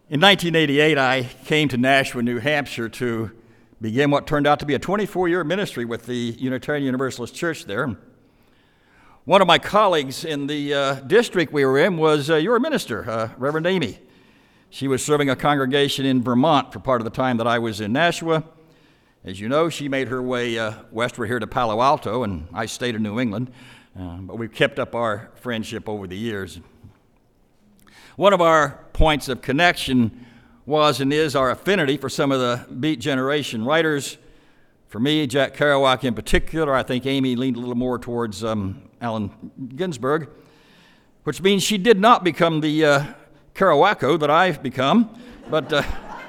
In 1988, I came to Nashua, New Hampshire to begin what turned out to be a 24-year ministry with the Unitarian Universalist Church there. One of my colleagues in the district we were in was your minister, Reverend Amy. She was serving a congregation in Vermont for part of the time that I was in Nashua. As you know, she made her way westward here to Palo Alto, and I stayed in New England. But we've kept up our friendship over the years. One of our points of connection was and is our affinity for some of the Beat Generation writers. For me, Jack Kerouac in particular. I think Amy leaned a little more towards Allen Ginsberg, which means she did not become the Kerouaco that I've become, but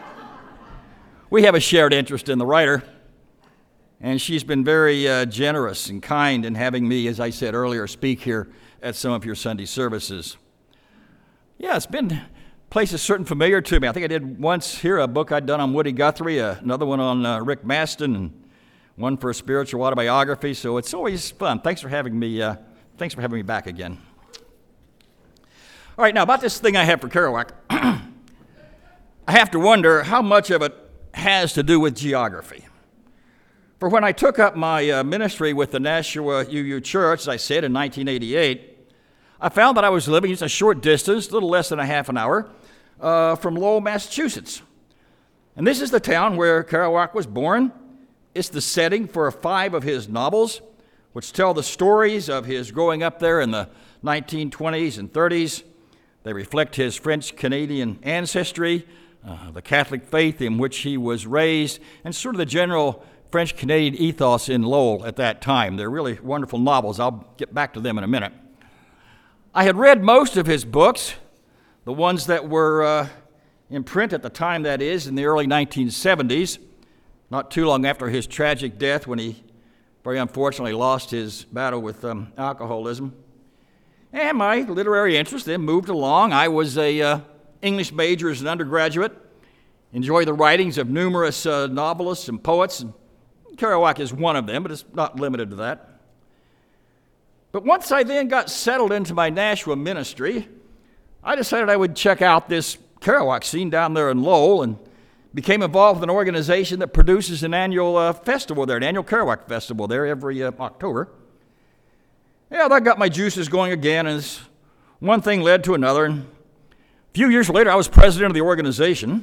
we have a shared interest in the writer, and she's been very generous and kind in having me, as I said earlier, speak here at some of your Sunday services. Yeah, it's been places certain familiar to me. I think I did once here a book I'd done on Woody Guthrie, another one on Rick Maston, and one for a spiritual autobiography. So it's always fun. Thanks for having me. Thanks for having me back again. All right, now about this thing I have for Kerouac, I have to wonder how much of it has to do with geography. For when I took up my ministry with the Nashua UU Church, as I said, in 1988, I found that I was living just a short distance, a little less than a half an hour, from Lowell, Massachusetts. And this is the town where Kerouac was born. It's the setting for 5 of his novels, which tell the stories of his growing up there in the 1920s and 30s. They reflect his French-Canadian ancestry, the Catholic faith in which he was raised, and sort of the general French-Canadian ethos in Lowell at that time. They're really wonderful novels. I'll get back to them in a minute. I had read most of his books, the ones that were in print at the time, that is, in the early 1970s, not too long after his tragic death when he very unfortunately lost his battle with alcoholism. And my literary interest then moved along. I was a English major as an undergraduate, enjoyed the writings of numerous novelists and poets, and Kerouac is one of them, but it's not limited to that. But once I then got settled into my Nashua ministry, I decided I would check out this Kerouac scene down there in Lowell and became involved with an organization that produces an annual festival there, an annual Kerouac festival there every October. Yeah, that got my juices going again, and one thing led to another. And a few years later, I was president of the organization.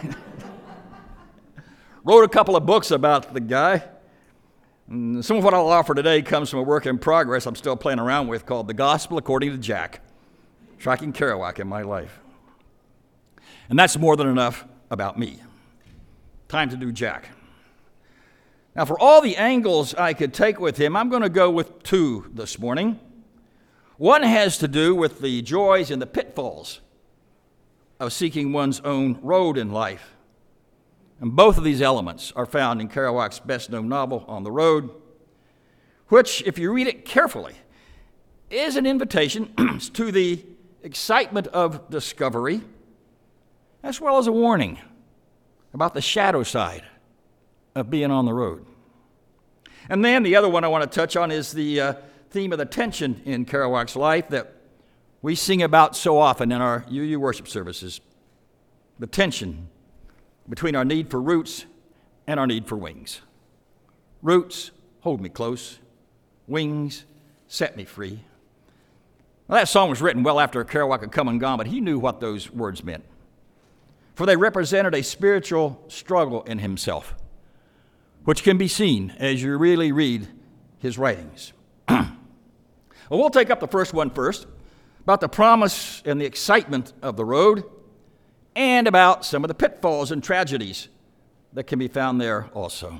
Wrote a couple of books about the guy. And some of what I'll offer today comes from a work in progress I'm still playing around with called The Gospel According to Jack, tracking Kerouac in my life. And that's more than enough about me. Time to do Jack. Now, for all the angles I could take with him, I'm going to go with 2 this morning. One has to do with the joys and the pitfalls of seeking one's own road in life. And both of these elements are found in Kerouac's best-known novel, On the Road, which, if you read it carefully, is an invitation to the excitement of discovery, as well as a warning about the shadow side of being on the road. And then the other one I want to touch on is the theme of the tension in Kerouac's life that we sing about so often in our UU worship services, the tension between our need for roots and our need for wings. Roots, hold me close. Wings, set me free. Well, that song was written well after Kerouac had come and gone, but he knew what those words meant. For they represented a spiritual struggle in himself, which can be seen as you really read his writings. Well, we'll take up the first one first, about the promise and the excitement of the road, and about some of the pitfalls and tragedies that can be found there also.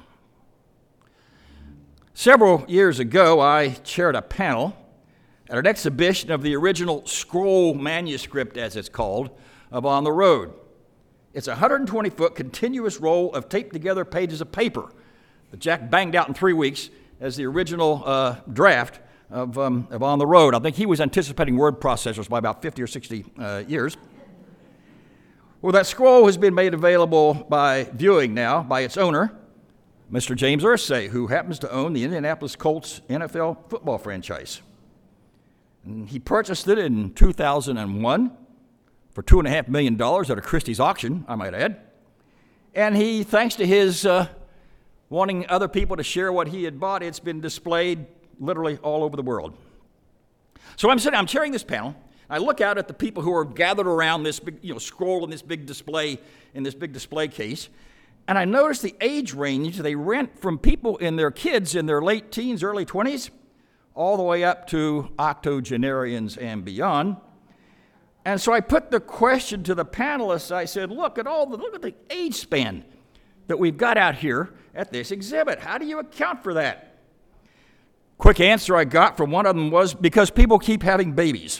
Several years ago, I chaired a panel at an exhibition of the original scroll manuscript, as it's called, of On the Road. It's a 120-foot continuous roll of taped-together pages of paper that Jack banged out in 3 weeks as the original draft of On the Road. I think he was anticipating word processors by about 50 or 60 years. Well, that scroll has been made available by viewing now by its owner, Mr. James Irsay, who happens to own the Indianapolis Colts NFL football franchise. And he purchased it in 2001 for $2.5 million at a Christie's auction, I might add. And he, thanks to his wanting other people to share what he had bought, it's been displayed literally all over the world. So I'm chairing this panel. I look out at the people who are gathered around this big, scroll in this big display case, and I notice the age range. They rent from people in their kids in their late teens, early 20s, all the way up to octogenarians and beyond. And so I put the question to the panelists. I said, look at the age span that we've got out here at this exhibit. How do you account for that? Quick answer I got from one of them was, because people keep having babies.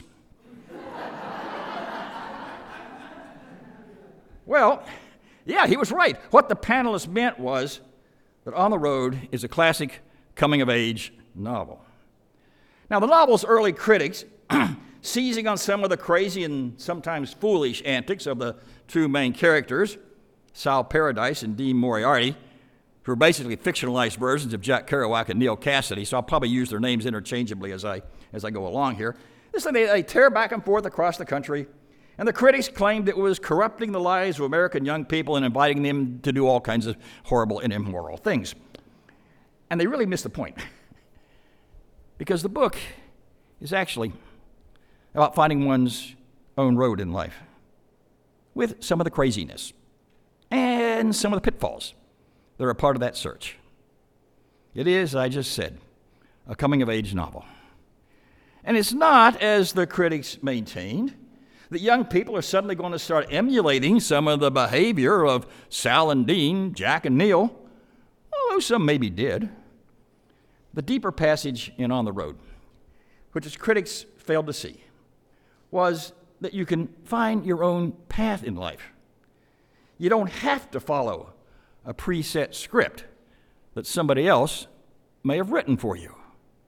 Well, yeah, he was right. What the panelists meant was that On the Road is a classic coming-of-age novel. Now, the novel's early critics, seizing on some of the crazy and sometimes foolish antics of the two main characters, Sal Paradise and Dean Moriarty, who are basically fictionalized versions of Jack Kerouac and Neal Cassady, so I'll probably use their names interchangeably as I go along here. They tear back and forth across the country, and the critics claimed it was corrupting the lives of American young people and inviting them to do all kinds of horrible and immoral things. And they really missed the point, because the book is actually about finding one's own road in life, with some of the craziness and some of the pitfalls that are a part of that search. It is, I just said, a coming-of-age novel. And it's not, as the critics maintained, that young people are suddenly going to start emulating some of the behavior of Sal and Dean, Jack and Neal, although some maybe did. The deeper passage in On the Road, which its critics failed to see, was that you can find your own path in life. You don't have to follow a preset script that somebody else may have written for you.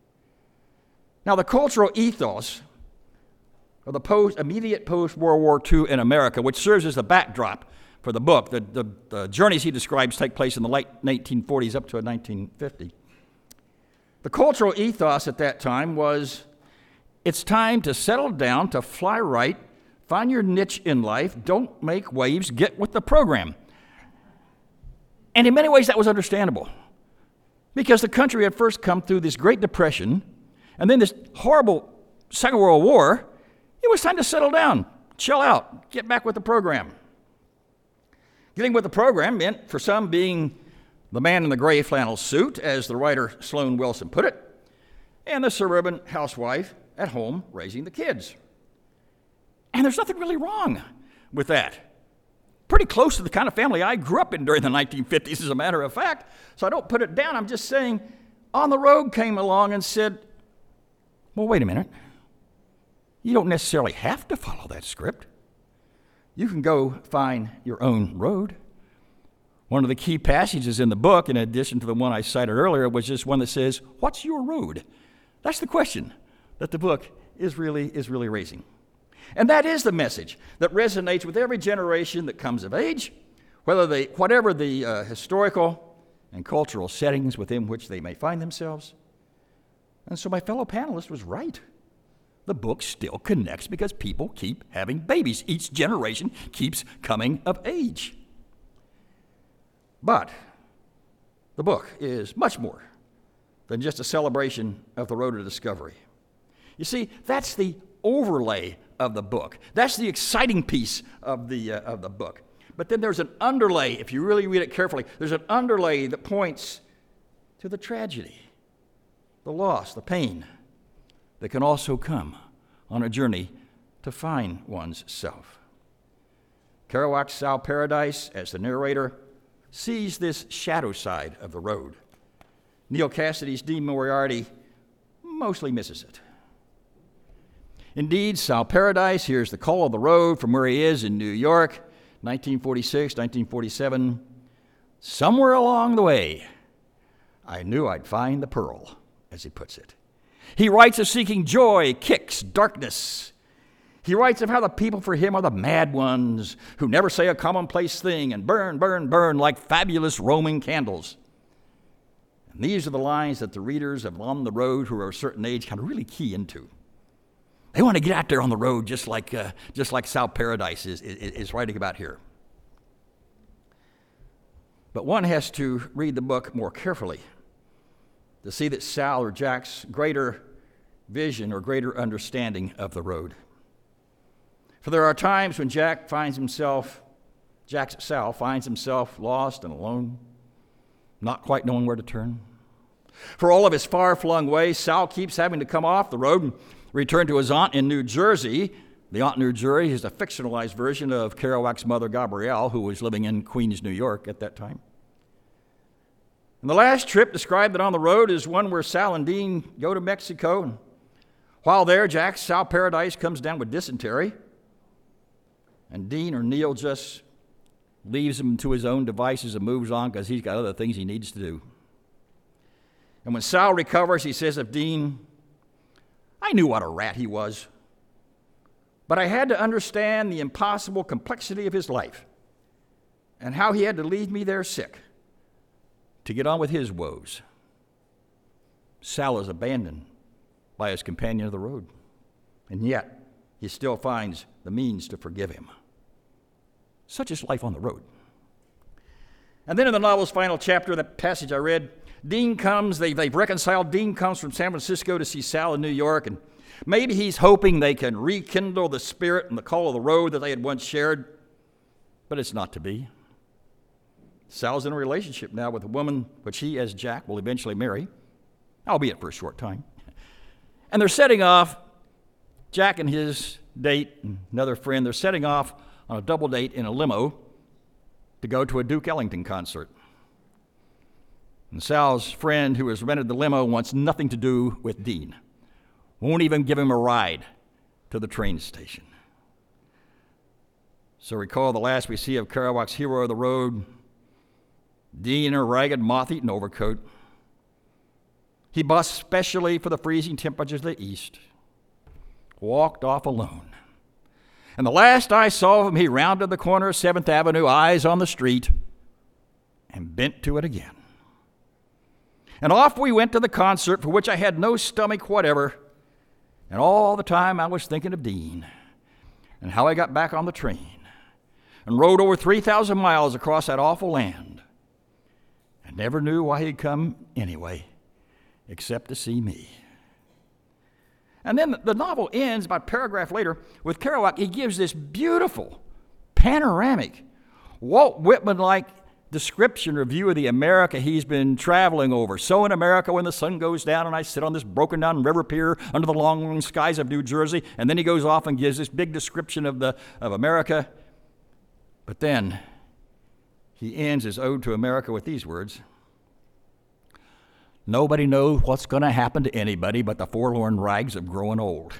Now, the cultural ethos of the immediate post-World War II in America, which serves as the backdrop for the book, the journeys he describes take place in the late 1940s up to 1950. The cultural ethos at that time was, it's time to settle down, to fly right, find your niche in life, don't make waves, get with the program. And in many ways that was understandable, because the country had first come through this Great Depression and then this horrible Second World War. It was time to settle down, chill out, get back with the program. Getting with the program meant, for some, being the man in the gray flannel suit, as the writer Sloan Wilson put it, and the suburban housewife at home raising the kids. And there's nothing really wrong with that. Pretty close to the kind of family I grew up in during the 1950s, as a matter of fact. So I don't put it down. I'm just saying, On the Road came along and said, well, wait a minute. You don't necessarily have to follow that script. You can go find your own road. One of the key passages in the book, in addition to the one I cited earlier, was just one that says, what's your road? That's the question that the book is really raising. And that is the message that resonates with every generation that comes of age, whatever the historical and cultural settings within which they may find themselves. And so my fellow panelist was right. The book still connects because people keep having babies. Each generation keeps coming of age. But the book is much more than just a celebration of the road to discovery. You see, that's the overlay of the book. That's the exciting piece of the book. But then there's an underlay, if you really read it carefully, there's an underlay that points to the tragedy, the loss, the pain that can also come on a journey to find one's self. Kerouac's Sal Paradise, as the narrator, sees this shadow side of the road. Neal Cassady's Dean Moriarty mostly misses it. Indeed, Sal Paradise hears the call of the road from where he is in New York, 1946, 1947. Somewhere along the way, I knew I'd find the pearl, as he puts it. He writes of seeking joy, kicks, darkness. He writes of how the people for him are the mad ones who never say a commonplace thing and burn, burn, burn like fabulous Roman candles. And these are the lines that the readers of On the Road who are a certain age kind of really key into. They want to get out there on the road just like Sal Paradise is writing about here. But one has to read the book more carefully to see that Sal or Jack's greater vision or greater understanding of the road. For there are times when Sal finds himself lost and alone, not quite knowing where to turn. For all of his far-flung ways, Sal keeps having to come off the road and return to his aunt in New Jersey. The aunt in New Jersey is a fictionalized version of Kerouac's mother, Gabrielle, who was living in Queens, New York at that time. And the last trip described on the road is one where Sal and Dean go to Mexico. And while there, Jack's Sal Paradise comes down with dysentery. And Dean or Neil just leaves him to his own devices and moves on because he's got other things he needs to do. And when Sal recovers, he says of Dean, "I knew what a rat he was, but I had to understand the impossible complexity of his life and how he had to leave me there sick to get on with his woes." Sal is abandoned by his companion of the road, and yet he still finds the means to forgive him. Such is life on the road. And then in the novel's final chapter, that passage I read, Dean comes, they've reconciled. Dean comes from San Francisco to see Sal in New York, and maybe he's hoping they can rekindle the spirit and the call of the road that they had once shared, but it's not to be. Sal's in a relationship now with a woman which he, as Jack, will eventually marry, albeit for a short time. And they're setting off, Jack and his date, and another friend, they're setting off on a double date in a limo to go to a Duke Ellington concert. And Sal's friend who has rented the limo wants nothing to do with Dean, won't even give him a ride to the train station. So recall the last we see of Kerouac's hero of the road, Dean in a ragged, moth-eaten overcoat. He bussed specially for the freezing temperatures of the east, walked off alone. And the last I saw of him, he rounded the corner of 7th Avenue, eyes on the street, and bent to it again. And off we went to the concert, for which I had no stomach whatever, and all the time I was thinking of Dean, and how I got back on the train, and rode over 3,000 miles across that awful land, and never knew why he'd come anyway, except to see me. And then the novel ends about a paragraph later with Kerouac. He gives this beautiful, panoramic, Walt Whitman-like description or view of the America he's been traveling over. So in America, when the sun goes down and I sit on this broken down river pier under the long, long skies of New Jersey, and then he goes off and gives this big description of America. But then he ends his ode to America with these words: "Nobody knows what's going to happen to anybody but the forlorn rags of growing old."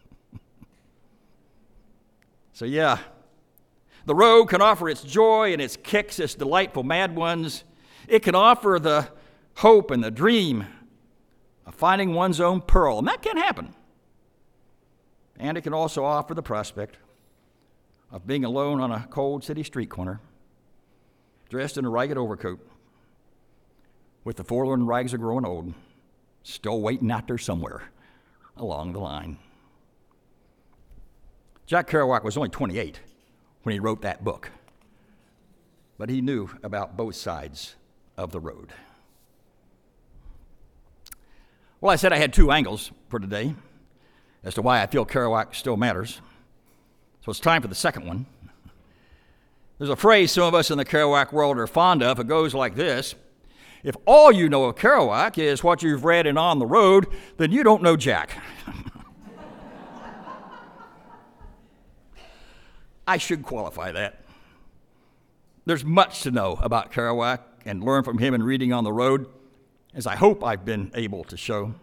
So yeah, the road can offer its joy and its kicks, its delightful mad ones. It can offer the hope and the dream of finding one's own pearl, and that can happen. And it can also offer the prospect of being alone on a cold city street corner, dressed in a ragged overcoat, with the forlorn rags of growing old, still waiting out there somewhere along the line. Jack Kerouac was only 28 when he wrote that book, but he knew about both sides of the road. Well, I said I had two angles for today as to why I feel Kerouac still matters, so it's time for the second one. There's a phrase some of us in the Kerouac world are fond of. It goes like this: if all you know of Kerouac is what you've read in On the Road, then you don't know Jack. I should qualify that. There's much to know about Kerouac and learn from him in reading On the Road, as I hope I've been able to show.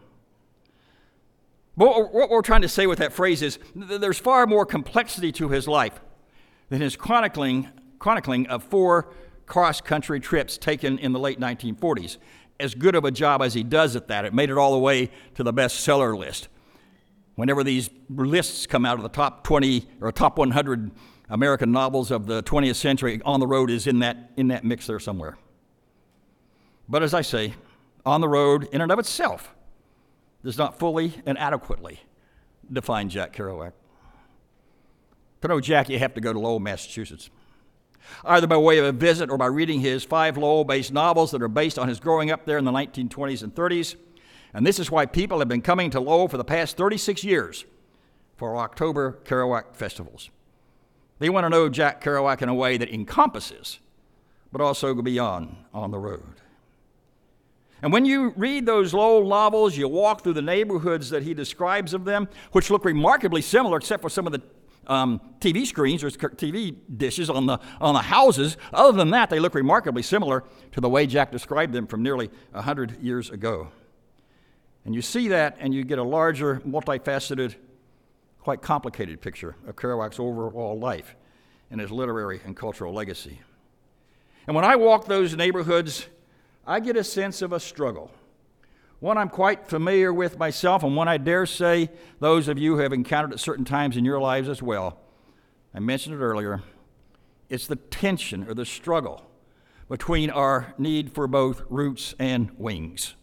But what we're trying to say with that phrase is there's far more complexity to his life than his chronicling of 4 cross-country trips taken in the late 1940s. As good of a job as he does at that, it made it all the way to the bestseller list. Whenever these lists come out of the top 20 or top 100 American novels of the 20th century, On the Road is in that mix there somewhere. But as I say, On the Road, in and of itself, does not fully and adequately define Jack Kerouac. To know Jack, you have to go to Lowell, Massachusetts, either by way of a visit or by reading his 5 Lowell-based novels that are based on his growing up there in the 1920s and 30s. And this is why people have been coming to Lowell for the past 36 years for October Kerouac festivals. They want to know Jack Kerouac in a way that encompasses, but also go beyond on the road. And when you read those Lowell novels, you walk through the neighborhoods that he describes of them, which look remarkably similar, except for some of the TV screens or TV dishes on the houses. Other than that, they look remarkably similar to the way Jack described them from nearly 100 years ago. And you see that, and you get a larger, multifaceted, quite complicated picture of Kerouac's overall life and his literary and cultural legacy. And when I walk those neighborhoods, I get a sense of a struggle, one I'm quite familiar with myself, and one I dare say those of you who have encountered at certain times in your lives as well. I mentioned it earlier. It's the tension or the struggle between our need for both roots and wings.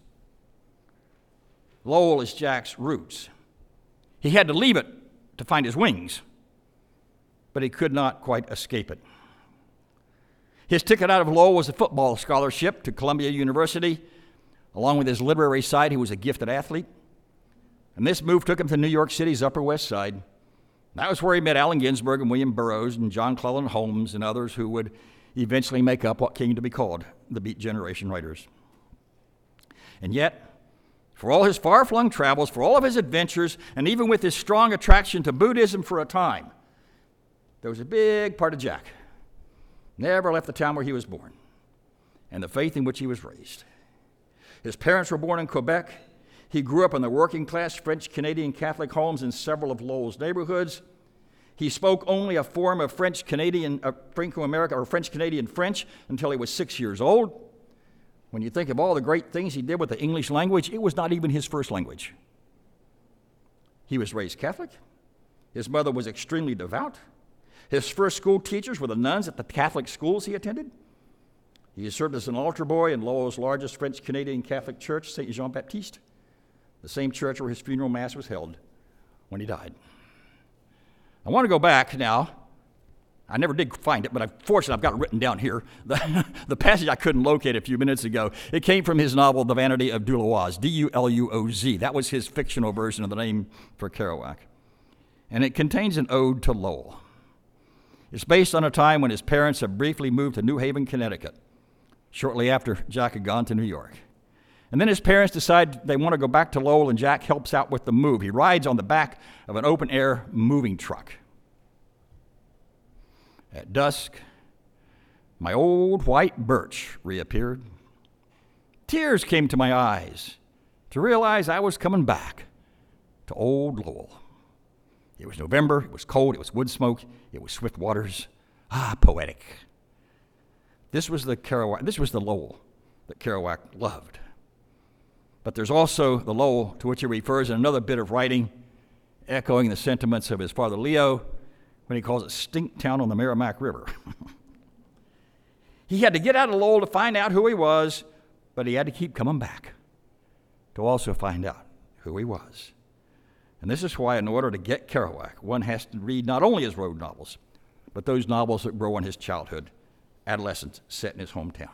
Lowell is Jack's roots. He had to leave it to find his wings, but he could not quite escape it. His ticket out of Lowell was a football scholarship to Columbia University. Along with his literary side, he was a gifted athlete. And this move took him to New York City's Upper West Side. That was where he met Allen Ginsberg and William Burroughs and John Cleland Holmes and others who would eventually make up what came to be called the Beat Generation writers. And yet, for all his far-flung travels, for all of his adventures, and even with his strong attraction to Buddhism for a time, there was a big part of Jack. Never left the town where he was born and the faith in which he was raised. His parents were born in Quebec. He grew up in the working-class French-Canadian Catholic homes in several of Lowell's neighborhoods. He spoke only a form of French-Canadian, Franco-American, or French-Canadian French until he was 6 years old. When you think of all the great things he did with the English language, it was not even his first language. He was raised Catholic. His mother was extremely devout. His first school teachers were the nuns at the Catholic schools he attended. He served as an altar boy in Lowell's largest French-Canadian Catholic church, St. Jean-Baptiste, the same church where his funeral mass was held when he died. I want to go back now. I never did find it, but fortunately I've got it written down here. The passage I couldn't locate a few minutes ago, it came from his novel, The Vanity of Duluoz, D-U-L-U-O-Z. That was his fictional version of the name for Kerouac. And it contains an ode to Lowell. It's based on a time when his parents had briefly moved to New Haven, Connecticut, shortly after Jack had gone to New York. And then his parents decide they want to go back to Lowell, and Jack helps out with the move. He rides on the back of an open-air moving truck. At dusk, my old white birch reappeared. Tears came to my eyes to realize I was coming back to old Lowell. It was November, it was cold, it was wood smoke, it was swift waters. Poetic. This was the Lowell that Kerouac loved. But there's also the Lowell to which he refers in another bit of writing, echoing the sentiments of his father Leo when he calls it Stink Town on the Merrimack River. He had to get out of Lowell to find out who he was, but he had to keep coming back to also find out who he was. And this is why, in order to get Kerouac, one has to read not only his road novels, but those novels that grow in his childhood, adolescence, set in his hometown.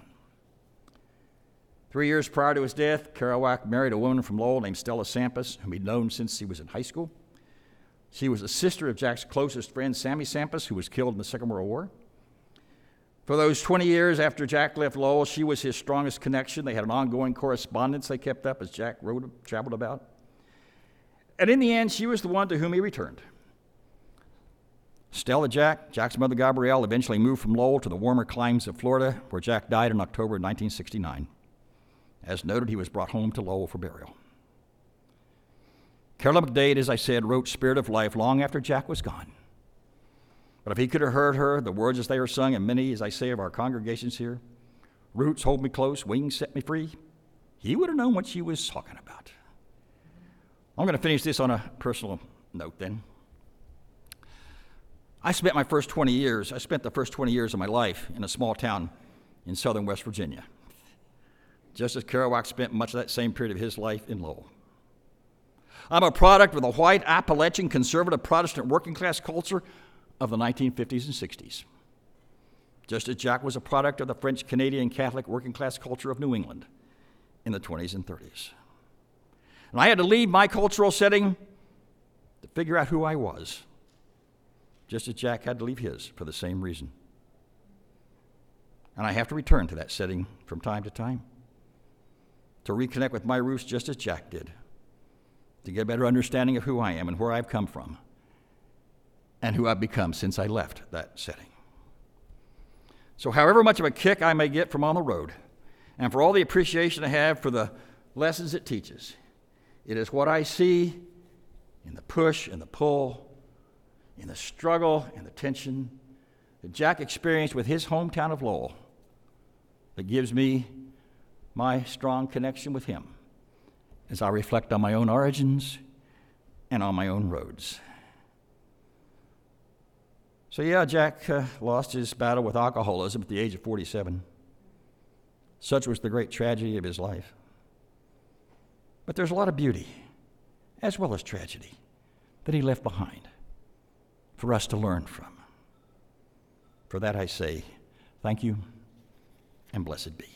3 years prior to his death, Kerouac married a woman from Lowell named Stella Sampas, whom he'd known since he was in high school. She was the sister of Jack's closest friend, Sammy Sampas, who was killed in the Second World War. For those 20 years after Jack left Lowell, she was his strongest connection. They had an ongoing correspondence they kept up as Jack traveled about. And in the end, she was the one to whom he returned. Stella Jack's mother Gabrielle, eventually moved from Lowell to the warmer climes of Florida, where Jack died in October 1969. As noted, he was brought home to Lowell for burial. Carolyn McDade, as I said, wrote Spirit of Life long after Jack was gone. But if he could have heard her, the words as they are sung in many, as I say, of our congregations here, roots hold me close, wings set me free, he would have known what she was talking about. I'm going to finish this on a personal note then. I spent the first 20 years of my life in a small town in southern West Virginia, just as Kerouac spent much of that same period of his life in Lowell. I'm a product of the white Appalachian conservative Protestant working class culture of the 1950s and 60s. Just as Jack was a product of the French Canadian Catholic working class culture of New England in the 20s and 30s. And I had to leave my cultural setting to figure out who I was, just as Jack had to leave his for the same reason. And I have to return to that setting from time to time to reconnect with my roots just as Jack did, to get a better understanding of who I am and where I've come from and who I've become since I left that setting. So however much of a kick I may get from On the Road, and for all the appreciation I have for the lessons it teaches, it is what I see in the push and the pull, in the struggle and the tension that Jack experienced with his hometown of Lowell that gives me my strong connection with him as I reflect on my own origins and on my own roads. So yeah, Jack lost his battle with alcoholism at the age of 47. Such was the great tragedy of his life. But there's a lot of beauty, as well as tragedy, that he left behind for us to learn from. For that I say, thank you and blessed be.